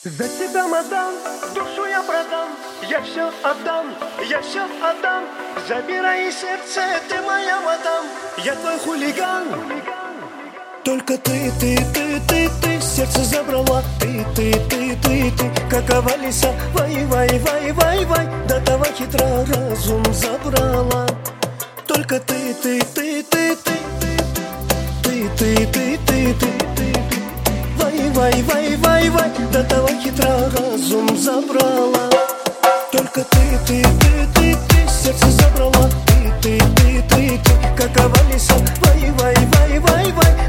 За тебя, мадам, душу я продам, я все отдам, я все отдам. Забирай сердце, ты моя мадам, я твой хулиган. Только ты, сердце забрала. Ты, как Авалиса. Вай, до того хитро разум забрала. Только ты, вай, до того хитро разум забрала. Только ты, сердце забрала. Ты, как Авалиса. Вай,